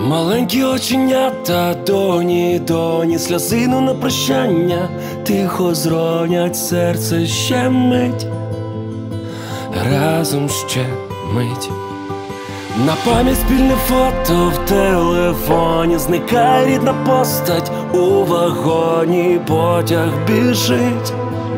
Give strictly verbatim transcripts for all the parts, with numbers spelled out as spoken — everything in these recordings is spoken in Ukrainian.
Маленькі оченята, доні, доні, сльозину на прощання, тихо зронять серце ще мить, разом ще мить. На пам'ять спільне фото в телефоні, зникає рідна постать у вагоні, потяг біжить,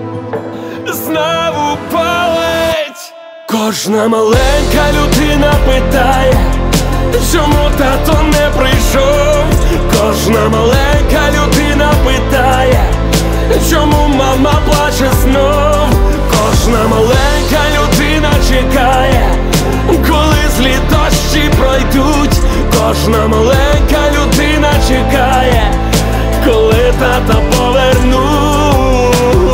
знову палить. Кожна маленька людина питає, чому тато не прийшов? Кожна маленька людина питає, чому мама плаче знов? Кожна маленька людина чекає, коли злі дощі пройдуть. Кожна маленька людина чекає, коли тата повернуть.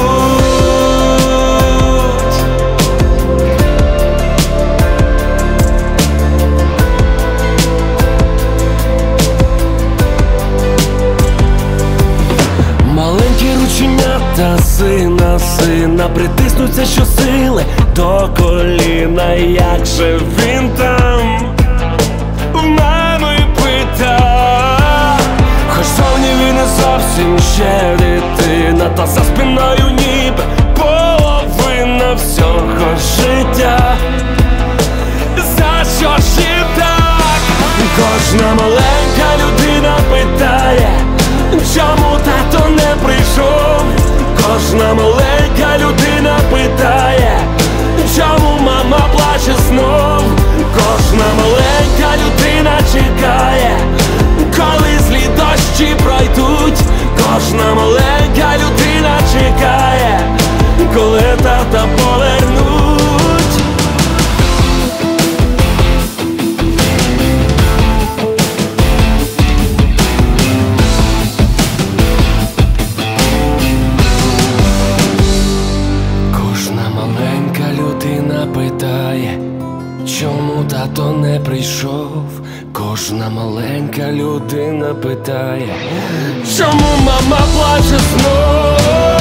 Маленькі рученята сина, сина притиснуться щосили до коліна. Як же він там? В мами пита. Хоч зовні він не зовсім ще дитина, та за спиною ніби половина всього життя. За що ж і так? Кожна маленька людина питає, чому тато не прийшов? Кожна маленька людина питає, чому мама плаче знов? Кожна маленька людина чекає, коли злі дощі пройдуть. Кожна маленька людина чекає, коли тата повернуть. Людина питає, чому тато не прийшов? Кожна маленька людина питає, чому мама плаче знов?